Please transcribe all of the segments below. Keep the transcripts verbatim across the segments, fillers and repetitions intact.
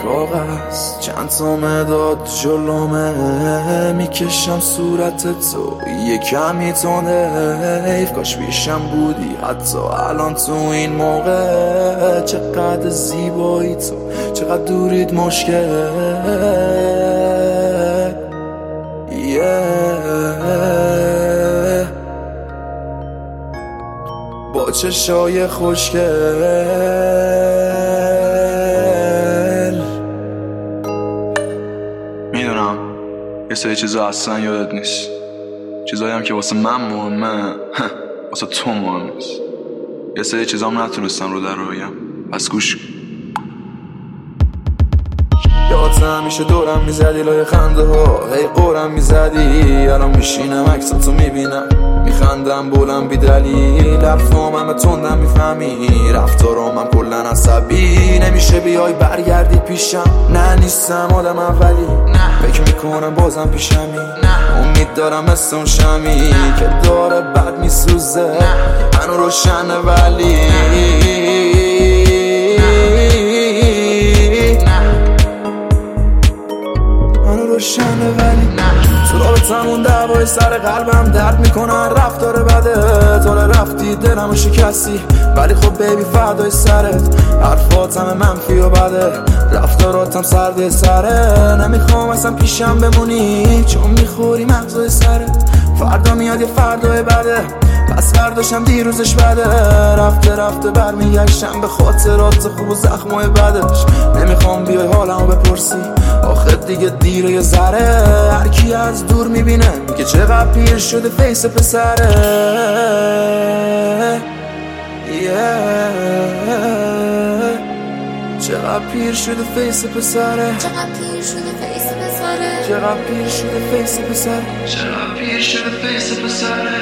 کاغذ چند تا مداد جلومه، میکشم صورت تو یه کمی تنده. حیف کاش پیشم بودی حتی الان تو این موقع. چقدر زیبایی تو، چقدر دورید مشکل. yeah. با چشای خوشگل. میدونم یه سری چیزا اصلا یادت نیست، چیزایی هم که واسه من مهمه واسه تو مهم نیست. یه سری چیزا هم نتونستم رو در رو بگم، پس گوش کن. یادت همیشه دورم میزدی لای خنده ها، هی قورم میزدی. الان میشینم عکساتو میبینم میخندم بولم بی دلیل. حرفام همه تندم میفهمی، رفتارام هم کلن عصبی. نمیشه بیای برگردی پیشم، نه نیستم آدم اولی. فکر میکنم بازم پیشمی، امید دارم مثل اون شمی که داره بد میسوزه هنو روشنه ولی. روشنه ولی تو رابطمون دعوای سر قلبم درد میکنن. رفتار بده تا رفتی دلمو شکستی، ولی خب بیبی فدای سرت. حرفاتم منفی و بده، رفتاراتم سرد سره. نمیخوام اصلا پیشم بمونی چون میخوری مغزای سرت. فردا میاد یه فردای بده، پس فرداشم دیروزش بده. رفته رفته برمیگشتم به خاطرات خوب و زخمای بدش. نمیخوام بیای حالمو بپرسی، آخه دیگه دیره یه ذره. هر کی از دور میبینه میگه چقدر پیر شده فیس پسره. yeah. چقدر پیر شده فیس پسره. چقدر پیر شده فیس پسره. چقدر پیر شده فیس پسره. چقدر پیر شده فیس پسره.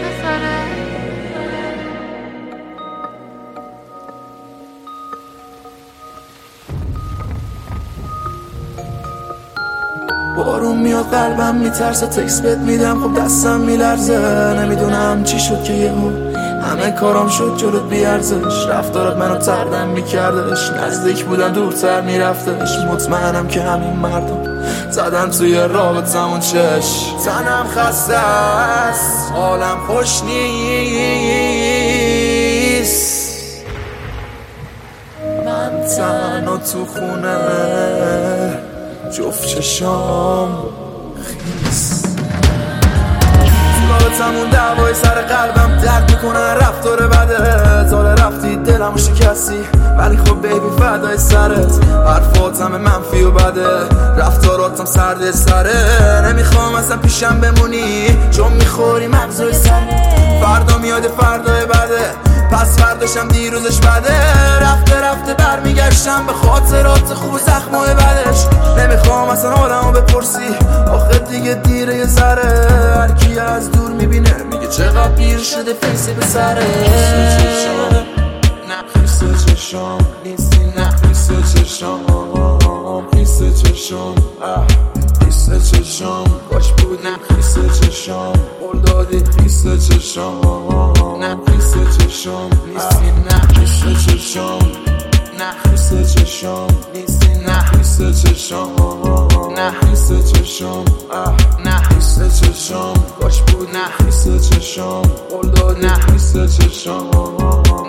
بارون میاد قلبم میترسه، تکس بهت میدم خب دستم میلرزه. نمیدونم چی شد که یهو همه کارام شد جلوت بیارزش. رفتارات منو تردم میکردش، نزدیک بودن دورتر میرفتش. مطمئنم که همین مردم زدن توی رابطمون چش. تنم خسته است، حالم خوش نیست. من تنها تو خونه جفت چشام خیس. رابطمون دعوای سر قلبم درد میکنن. رفتار بده تا رفتی دلمو شکستی، ولی خب بیبی فدای سرت. حرفاتم منفی و بده، رفتاراتم سرد سره. نمیخوام اصلا پیشم بمونی چون میخوری مغزای سرت. فردا میاد فردای بده، پس فرداشم دیروزش بده. رفته رفته برمیگشتم به خاطرات خوب زخمای بدش. نمیخوام اصلا حالمو بپرسی، آخه دیگه دیره یه ذره. هر کی از دور میبینه میگه چقدر پیر شده فیس پسره. خیس چشام نیستی، نه خیس چشام. خیس چشام خیس چشام کاش بود، نه خیس چشام. قول دادی خیس چشام، نه خیس چشام نیستی، نه خیس چشام. نه خیس چشام نیستی، نه خیس چشام. نه خیس چشام، نه خیس چشام کاش بود، نه خیس چشام. قول دادی نه خیس چشام.